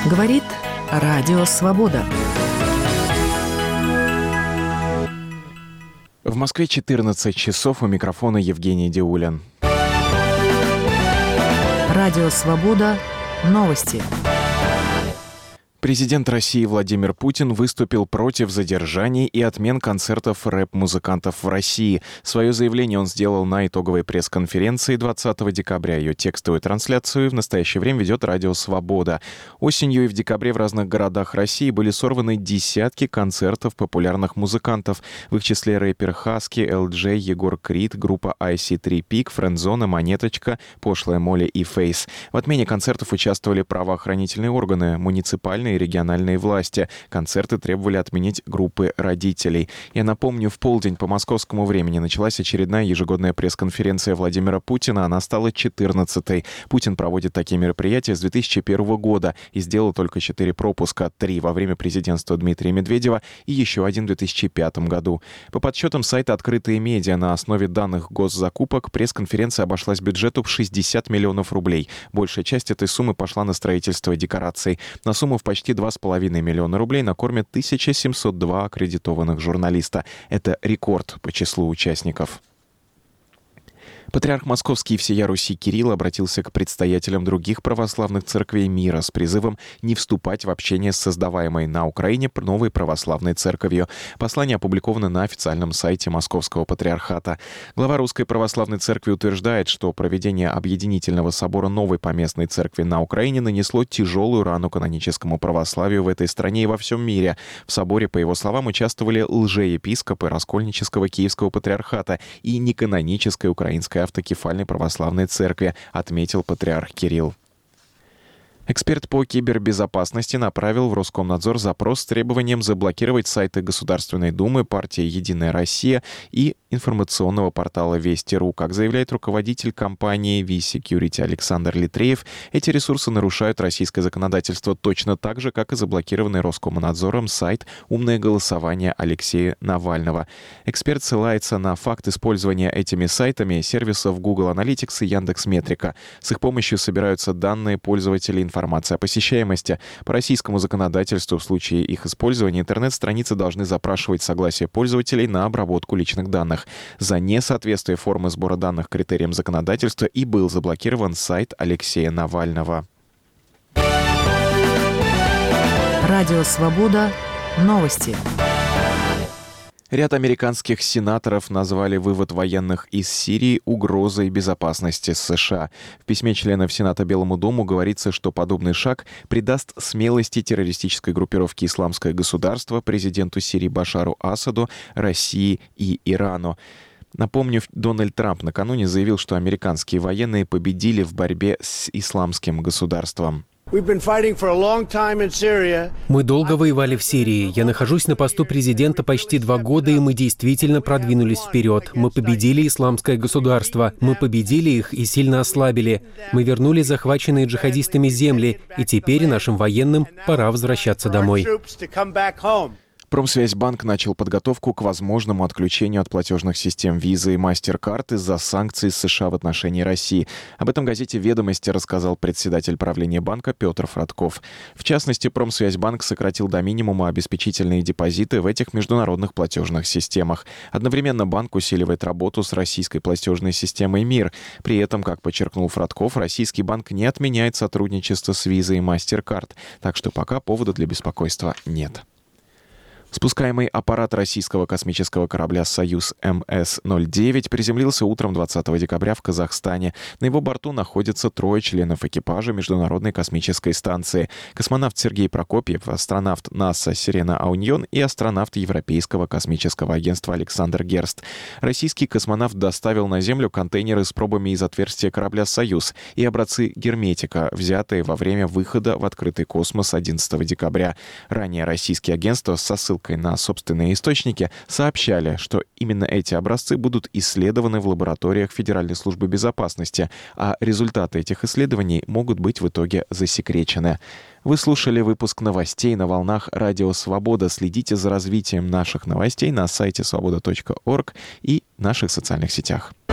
Говорит Радио Свобода. В Москве 14 часов, у микрофона Евгений Диулин. Радио Свобода. Новости. Президент России Владимир Путин выступил против задержаний и отмен концертов рэп-музыкантов в России. Свое заявление он сделал на итоговой пресс-конференции 20 декабря. Ее текстовую трансляцию в настоящее время ведет Радио Свобода. Осенью и в декабре в разных городах России были сорваны десятки концертов популярных музыкантов. В их числе рэпер Хаски, LJ, Егор Крид, группа IC3 Peak, Френдзона, Монеточка, Пошлая Молли и Фейс. В отмене концертов участвовали правоохранительные органы, муниципальные и региональные власти. Концерты требовали отменить группы родителей. Я напомню, в полдень по московскому времени началась очередная ежегодная пресс-конференция Владимира Путина. Она стала 14-й. Путин проводит такие мероприятия с 2001 года и сделал только 4 пропуска. 3 во время президентства Дмитрия Медведева и еще один в 2005 году. По подсчетам сайта «Открытые медиа» на основе данных госзакупок пресс-конференция обошлась бюджету в 60 миллионов рублей. Большая часть этой суммы пошла на строительство декораций. На сумму в почти 2,5 миллиона рублей накормят 1702 аккредитованных журналиста. Это рекорд по числу участников. Патриарх Московский и всея Руси Кирилл обратился к предстоятелям других православных церквей мира с призывом не вступать в общение с создаваемой на Украине новой православной церковью. Послание опубликовано на официальном сайте Московского патриархата. Глава Русской православной церкви утверждает, что проведение объединительного собора новой поместной церкви на Украине нанесло тяжелую рану каноническому православию в этой стране и во всем мире. В соборе, по его словам, участвовали лжеепископы Раскольнического Киевского патриархата и неканонической украинской автокефальной православной церкви, отметил патриарх Кирилл. Эксперт по кибербезопасности направил в Роскомнадзор запрос с требованием заблокировать сайты Государственной Думы, партии «Единая Россия» и информационного портала Вести.ру. Как заявляет руководитель компании V-Security Александр Литреев, эти ресурсы нарушают российское законодательство точно так же, как и заблокированный Роскомнадзором сайт «Умное голосование» Алексея Навального. Эксперт ссылается на факт использования этими сайтами сервисов Google Analytics и Яндекс.Метрика. С их помощью собираются данные пользователей, информация о посещаемости. По российскому законодательству в случае их использования интернет-страницы должны запрашивать согласие пользователей на обработку личных данных. За несоответствие формы сбора данных критериям законодательства и был заблокирован сайт Алексея Навального. Радио Свобода. Новости. Ряд американских сенаторов назвали вывод военных из Сирии угрозой безопасности США. В письме членов Сената Белому дому говорится, что подобный шаг придаст смелости террористической группировки «Исламское государство», президенту Сирии Башару Асаду, России и Ирану. Напомню, Дональд Трамп накануне заявил, что американские военные победили в борьбе с «Исламским государством». Мы долго воевали в Сирии. Я нахожусь на посту президента почти 2 года, и мы действительно продвинулись вперед. Мы победили исламское государство. Мы победили их и сильно ослабили. Мы вернули захваченные джихадистами земли, и теперь нашим военным пора возвращаться домой. Промсвязьбанк начал подготовку к возможному отключению от платежных систем Visa и MasterCard из-за санкций США в отношении России. Об этом газете «Ведомости» рассказал председатель правления банка Петр Фродков. В частности, Промсвязьбанк сократил до минимума обеспечительные депозиты в этих международных платежных системах. Одновременно банк усиливает работу с российской платежной системой МИР. При этом, как подчеркнул Фродков, российский банк не отменяет сотрудничество с Visa и MasterCard, так что пока повода для беспокойства нет. Спускаемый аппарат российского космического корабля «Союз МС-09» приземлился утром 20 декабря в Казахстане. На его борту находятся 3 членов экипажа Международной космической станции. Космонавт Сергей Прокопьев, астронавт НАСА Сирена Ауньон и астронавт Европейского космического агентства Александр Герст. Российский космонавт доставил на Землю контейнеры с пробами из отверстия корабля «Союз» и образцы герметика, взятые во время выхода в открытый космос 11 декабря. Ранее российские агентства со ссылкой на собственные источники сообщали, что именно эти образцы будут исследованы в лабораториях Федеральной службы безопасности, а результаты этих исследований могут быть в итоге засекречены. Вы слушали выпуск новостей на волнах Радио Свобода. Следите за развитием наших новостей на сайте svoboda.org и наших социальных сетях.